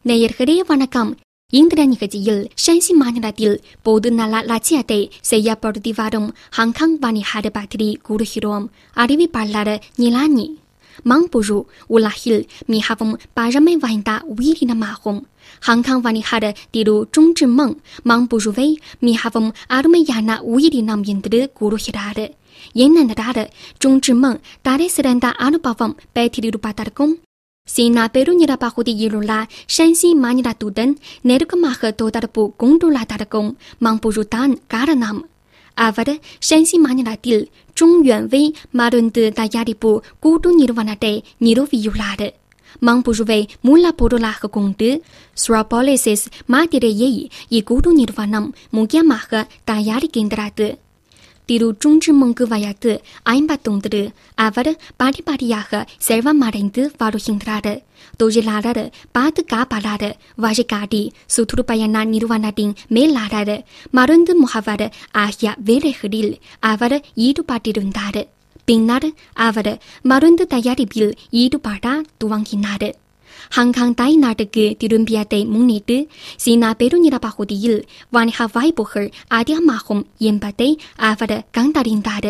நேயர்களே வணக்கம். இந்திர நிகழ்ச்சியில் ஷான்சி மாநிலத்தில் பொது நல லட்சியத்தை செயல்படுத்தி வரும் ஹாங்காங் வணிகர் பற்றி கூறுகிறோம். அறிவிப்பாளர் நிலானி. மாம்புழு உலகில் மிகவும் பழமை வாய்ந்த உயிரினமாகும். ஹாங்காங் வணிகர் திரு ஜுங்ஜிமெங் மாம்புழுவை மிகவும் அருமையான உயிரினம் என்று கூறுகிறார். ஏனென்றால் ஜுங்ஜிமெங் தலை சிறந்த அனுபவம் பெற்றிருப்பதற்கும் சீனா பெருநிலப்பகுதியிலுள்ள ஷான்சி மாநிலத்துடன் நெருக்கமாக தொடர்பு கொண்டுள்ளதற்கும் மாம்புழு தான் காரணம். அவர் ஷான்சி மாநிலத்தில் ஜுங்யுன்வை மருந்து தயாரிப்பு கூட்டு நிறுவனத்தை நிறுவியுள்ளார். மாம்புழுவை மூலப்பொருளாக கொண்டு ஸ்ட்ராபாலிசிஸ் மாத்திரையை இக்கூட்டு நிறுவனம் முக்கியமாக தயாரிக்கின்றது. திரு ஜுங்ஜிமெங்கு வயது 51. அவர் படிப்படியாக செல்வமடைந்து வருகின்றார். தொழிலாளர், பாதுகாப்பாளர், வழிகாட்டி, சுற்றுப்பயண நிறுவனத்தின் மேலாளர், மருந்து முகவர் ஆகிய வேலைகளில் அவர் ஈடுபட்டிருந்தார். பின்னர் அவர் மருந்து தயாரிப்பில் ஈடுபட துவங்கினார். ஹாங்காங் தாய் நாட்டுக்கு திரும்பியதை முன்னிட்டு சீனா பெருநிலப்பகுதியில் வணிக வாய்ப்புகள் அதிகமாகும் என்பதை அவர் கண்டறிந்தார்.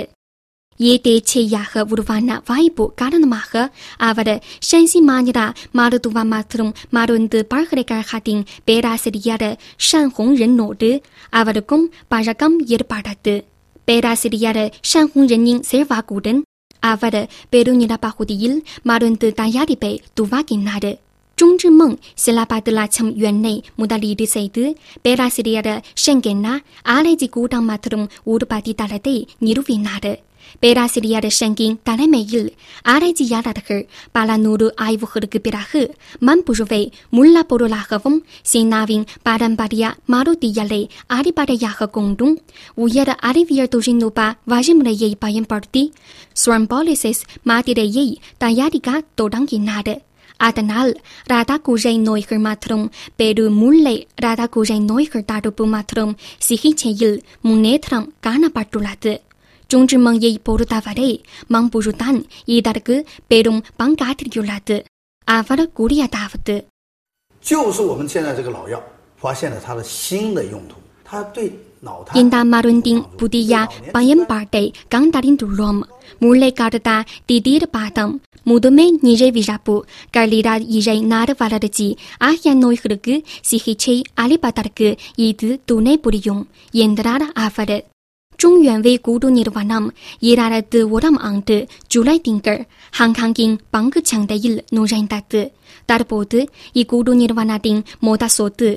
ஏதேச்சையாக உருவான வாய்ப்பு காரணமாக அவர் ஷான்சி மாநில மருத்துவ மற்றும் மருந்து பல்கலைக்கழகத்தின் பேராசிரியர் ஷான் ஹோங்ரென்னோடு அவருக்கும் பழக்கம் ஏற்பட்டது. பேராசிரியர் ஷான் ஹோங்ரென்னின் செல்வாக்குடன் அவர் பெருநிலப்பகுதியில் மருந்து தயாரிப்பை துவங்கினார். ஜுங்ஜிமெங் சில 10 லட்சம் யுவானை முதலீடு செய்து பேராசிரியர் ஷெங்கென்னா ஆராய்ச்சி கூட்டம் மற்றும் உற்பத்தி தளத்தை நிறுவினார். பேராசிரியர் ஷெங்கின் தலைமையில் ஆராய்ச்சியாளர்கள் பல 100 ஆய்வுகளுக்கு பிறகு மாம்புழுவை மூலப்பொருளாகவும் சீனாவின் பாரம்பரிய மருந்தியலை அடிப்படையாக கொண்டும் உயர் அறிவியல் தொழில்நுட்ப வழிமுறையை பயன்படுத்தி ஸ்ட்ராபாலிசிஸ் மாத்திரையை தயாரிக்க தொடங்கினார். அதனால் இரத்த நோய்கள் மற்றும் பெருமூளை இரத்த நோய்கள் தடுப்பு மற்றும் சிகிச்சையில் முன்னேற்றம் காணப்பட்டுள்ளது. ஜுங்ஜிமெங்கை பொறுத்தவரை மாம்புழு தான் இதற்கு பெரும் பங்காற்றியுள்ளது. அவர் கூறியதாவது: 就是我们现在这个老药发现了它的新的用途，它对 இந்த மருந்தின் புதிய பயன்பாட்டை கண்டறிந்துள்ளோம். மூளை கடத்த திடீர் பாதம், முதுமை நீரிழப்பு, கல்லீரல் இழை நார் வளர்ச்சி ஆகிய நோய்களுக்கு சிகிச்சை அளிப்பதற்கு இது துணை புரியும் என்றார் அவர். ஜுங்யுன்வை கூட்டு நிறுவனம் 2001ஆம் ஆண்டு ஜூலை திங்கள் ஹாங்காங்கின் பங்குச் சந்தையில் நுழைந்தது. தற்போது இக்கூட்டு நிறுவனத்தின் மொத்த சொத்து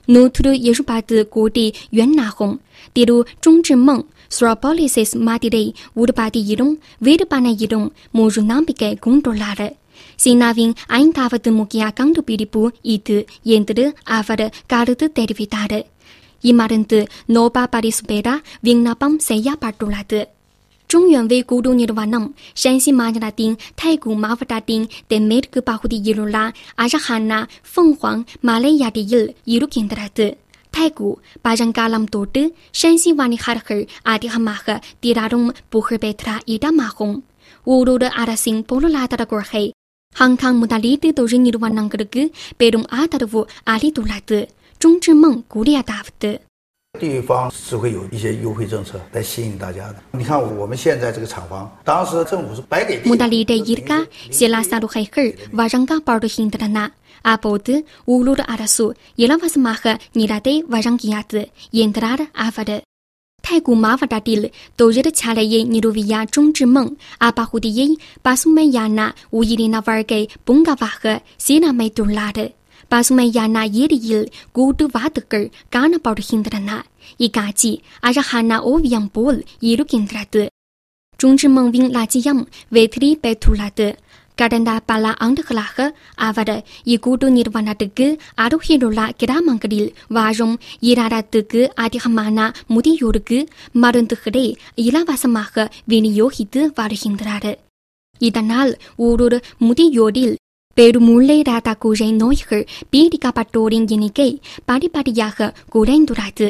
170 கோடி யுவானாகும். திரு ஜுங்ஜிமெங் ஸ்ட்ராபாலிசிஸ் மாத்திரை உற்பத்தியிலும் விற்பனையிலும் முழு நம்பிக்கை கொண்டுள்ளார். சீனாவின் 5வது முக்கிய கண்டுபிடிப்பு இது என்று அவர் கருத்து தெரிவித்தார். இம்மருந்து நோபல் பரிசு பெற விண்ணப்பம் செய்யப்பட்டுள்ளது. ஜுங்யுன்வை கூட்டு நிறுவனம் ஷான்சி மாநிலத்தின் தைகு மாவட்டத்தின் தென்மேற்கு பகுதியிலுள்ள அழகான ஃபெங்ஹுவாங் மலையடியில் இருக்கின்றது. தைகு பழங்காலம் தொட்டு ஷான்சி வணிகர்கள் அதிகமாக திரளும் புகழ்பெற்ற இடமாகும். உள்ளூர் அரசின் பொருளாதார கொள்கை ஹாங்காங் முதலீட்டு தொழில் நிறுவனங்களுக்கு பெரும் ஆதரவு அளித்துள்ளது. ஜுங்ஜிமெங் கூறியதாவது: 地方是会有一些优惠政策来吸引大家的。你看我们现在这个厂房，当时政府是白给地。 முதலீட்டை ஈர்க்க சில சலுகைகள் வழங்கப்படுகின்றன. அப்போது உள்ளூர் அரசு இலவசமாக நிலத்தை வழங்கியது என்றார் அவர். தைகு மாவட்டத்தில் தொழிற்சாலையை நிறுவிய ஜுங்ஜிமெங் அப்பகுதியை பசுமையான உயிரின வாழ்க்கை பூங்காவாக சீரமைத்துள்ளார். பசுமையான ஏரியில் கூட்டு வாத்துக்கள் காணப்படுகின்றன. இக்காட்சி அழகான ஓவியம் போல் இருக்கின்றது. ஜுங்ஜிமெங்கின் லட்சியம் வெற்றி பெற்றுள்ளது. கடந்த பல ஆண்டுகளாக அவர் இக்கூட்டு நிறுவனத்துக்கு அருகிலுள்ள கிராமங்களில் வாழும் 2000க்கு அதிகமான முதியோருக்கு மருந்துகளை இலவசமாக விநியோகித்து வருகின்றார். இதனால் உள்ளூர் முதியோரில் பெருமூளை இரத்த நோய்கள் பீடிக்கப்பட்டோரின் எண்ணிக்கை படிப்படியாக குறைந்துள்ளது.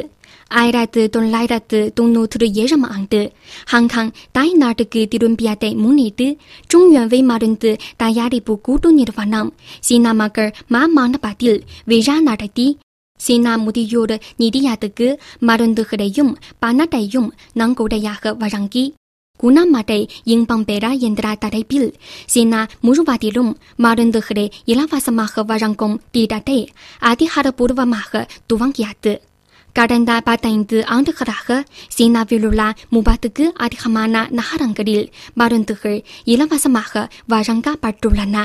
1997ஆண்டு ஹாங்காங் தாய் நாட்டுக்கு திரும்பியதை முன்னிட்டு ஜொங்யுான்வை மருந்து தயாரிப்பு கூட்டு நிறுவனம் சீனா மக்கள் மாமண்டபத்தில் விழா நடத்தி சீனா முதியோர் நிதியத்துக்கு மருந்துகளையும் பணத்தையும் நன்கொடையாக வழங்கி குணமடை இன்பம் பெற என்ற தலைப்பில் சீனா முழுவதிலும் மருந்துகளை இலவசமாக வழங்கும் திட்டத்தை அதிகாரப்பூர்வமாக துவங்கியது. கடந்த 15 ஆண்டுகளாக சீனாவிலுள்ள 30க்கு அதிகமான நகரங்களில் மருந்துகள் இலவசமாக வழங்கப்பட்டுள்ளன.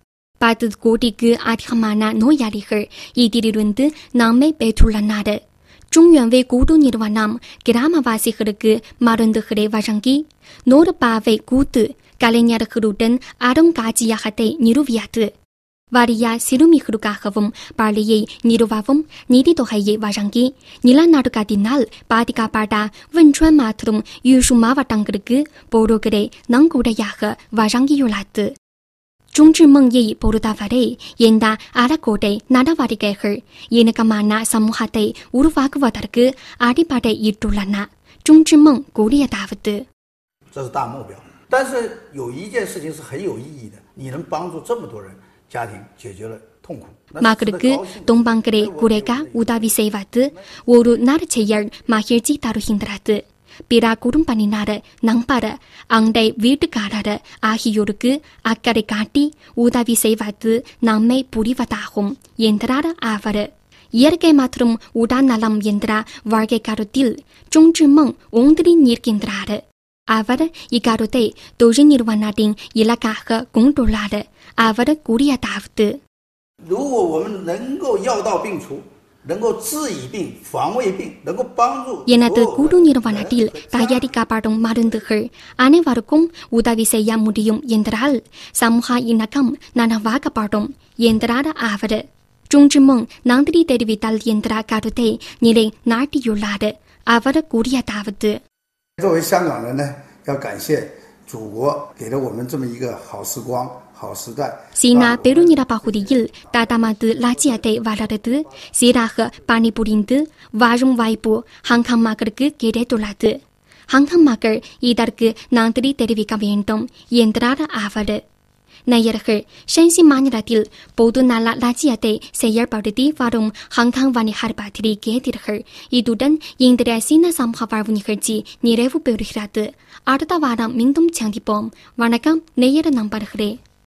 10 கோடிக்கு அதிகமான நோயாளிகள் இதிலிருந்து நன்மை பெற்றுள்ளனர். ஜொங்யுான்வை கூட்டு நிறுவனம் கிராமவாசிகளுக்கு மருந்துகளை வழங்கி 100 பாவை கூத்து கலைஞர்களுடன் அருங்காட்சியகத்தை நிறுவியது. வறிய சிறுமிகளுக்காகவும் பள்ளியை நிறுவவும் நிதித்தொகையை வழங்கி நிலநடுக்கத்தினால் பாதிக்கப்பட்ட வென்றுவான் மற்றும் யூசு மாவட்டங்களுக்கு பொருட்களை நன்கொடையாக வழங்கியுள்ளது. ஜொங்சிமெங்கை பொறுத்தவரை இந்த அறக்கோட்டை நடவடிக்கைகள் இணக்கமான சமூகத்தை உருவாக்குவதற்கு அடிப்படையிட்டுள்ளன. ஜொங்சிமெங் கூறியதாவது: 这是大目标，但是有一件事情是很有意义的，你能帮助这么多人家庭解决了痛苦。 மக்களுக்கு துன்பங்களை குறைக்க உதவி செய்வது ஒரு நற்செயல் மகிழ்ச்சி தருகின்றது. பிற குடும்பத்தினர், நண்பர், அண்டை வீட்டுக்காரர் ஆகியோருக்கு அக்கறை காட்டி உதவி செய்வது நன்மை புரிவதாகும் என்றார் அவர். இயற்கை மற்றும் உடல்நலம் என்ற வாழ்க்கை கருத்தில் ஜொங்சிமெங் ஒன்றி நிற்கின்றார். அவர் இக்கருத்தை தொழில் நிறுவனத்தின் இலக்காக கொண்டுள்ளார். அவர் கூறியதாவது: 如果我们能够药到病除，能够治已病、防未病，能够帮助 எனது கூட்டு நிறுவனத்தில் தயாரிக்கப்படும் மருந்துகள் அனைவருக்கும் உதவி செய்ய முடியும் என்றால் சமூக இணக்கம் நனவாக்கப்படும் என்றார் அவர். ஜொங்சிமெங் நன்றி தெரிவித்தல் என்ற கருத்தை நிலை நாட்டியுள்ளார். அவர் கூறியதாவது: 作为香港人呢，要感谢祖国给了我们这么一个好时光、好时代。 சீனா பெருநில பகுதியில் தமது லட்சியத்தை வளர்த்து சீராக பணிபுரிந்து வாழும் வாய்ப்பு ஹாங்காங் மக்களுக்கு கிடைத்துள்ளது. ஹாங்காங் மக்கள் இதற்கு நன்றி தெரிவிக்க வேண்டும் என்றார் அவர். நேயர்கள், ஷென்சி மாநிலத்தில் பொது நல லட்சியத்தை செயல்படுத்தி வரும் ஹாங்காங் வணிகர் பற்றி கேட்டீர்கள். இதுடன் இன்றைய சீன சமூக வாழ்வு நிகழ்ச்சி நிறைவு பெறுகிறது. அடுத்த வாரம் மீண்டும் சந்திப்போம். வணக்கம் நேயர் நண்பர்களே.